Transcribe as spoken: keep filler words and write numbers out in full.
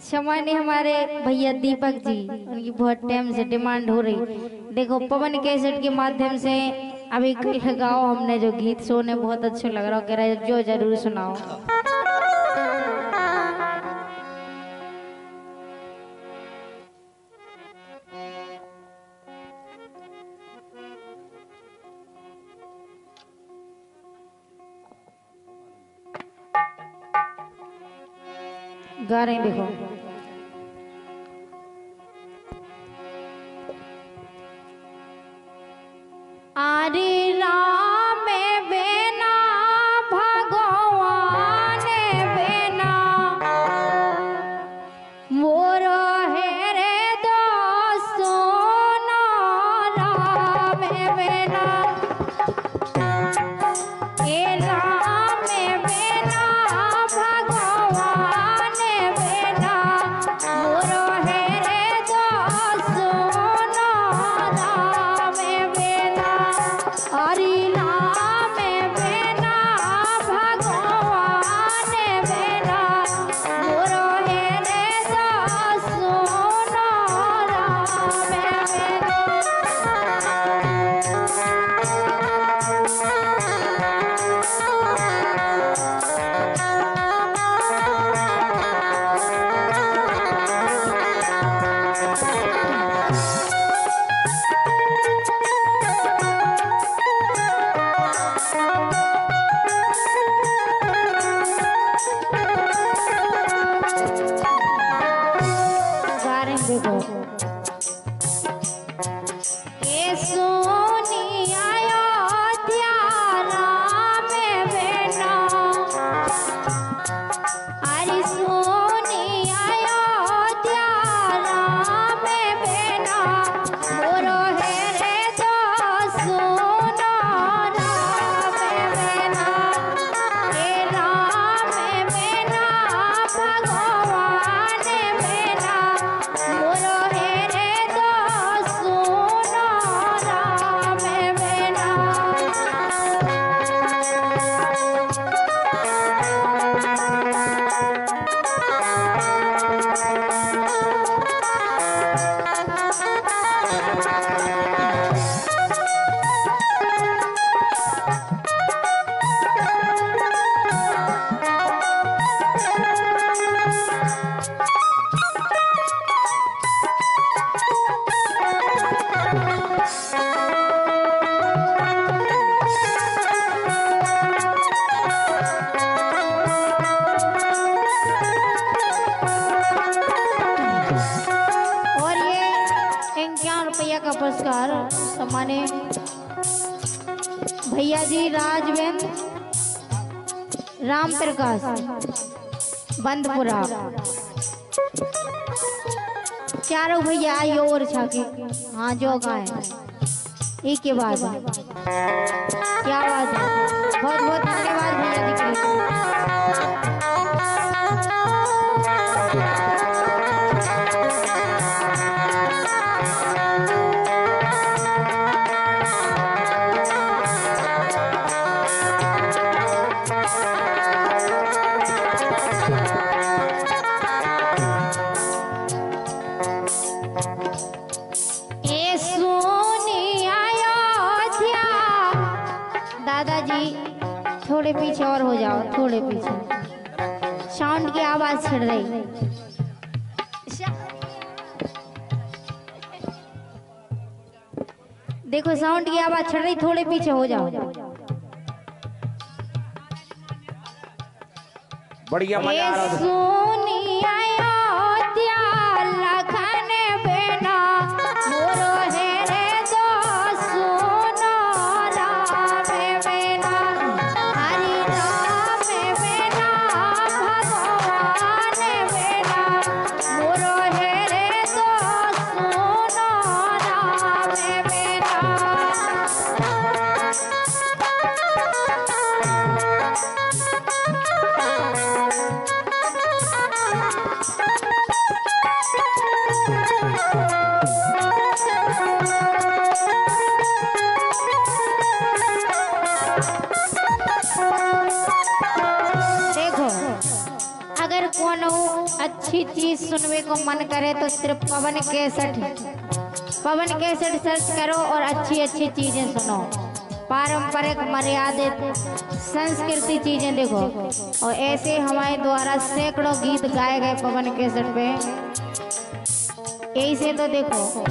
क्षमा हमारे भैया दीपक जी, उनकी बहुत टाइम से डिमांड हो रही। देखो पवन कैसेट के माध्यम से अभी गाओ हमने जो गीत सोने बहुत अच्छा लग रहा, कह रहे जो जरूर सुनाओ। गा रहे हैं, देखो आरे राम बेना भगवान बेना मोर है रे दोस्तों राम बेना ए राम बेना भगवान बेना मोर है रे दोस्तों राम बेना हरि नाम बेना भगवान बेना मोर है रे दोस्तों राम बेना। देखो ये सोनी अयोध्या राम बेना अरे सोनी अयोध्या राम बेना मोर है रे दोस्तों राम बेना हे राम बेना भगवान बेना मोर है रे दोस्तों राम बेना। और ये इक्यावन रुपया का पुरस्कार सम्मानित भैया जी राजवेंद्र राम प्रकाश बंदपुरा चारों भैया आई और छाके हाँ जो गाए एक के बाद क्या बात है। बहुत बहुत धन्यवाद भैया जी के। ए सोनी अयोध्या दादाजी थोड़े पीछे और हो जाओ, थोड़े पीछे साउंड की आवाज छिड़ रही। देखो साउंड की आवाज छिड़ रही, थोड़े पीछे हो जाओ। बढ़िया मजा आ रहा है। सोनी अयोध्या लखन बेना मोर है रे दोस्तों राम बेना हरि नाम बेना भगवान बेना मोर है रे दोस्तों राम बेना। कोनो अच्छी चीज सुनने को मन करे तो सिर्फ Pawan cassette Pawan cassette search करो और अच्छी अच्छी चीजें सुनो। पारंपरिक मर्यादित संस्कृति चीजें देखो। और ऐसे हमारे द्वारा सैकड़ों गीत गाए गए पवन कैसेट पे। यही से तो देखो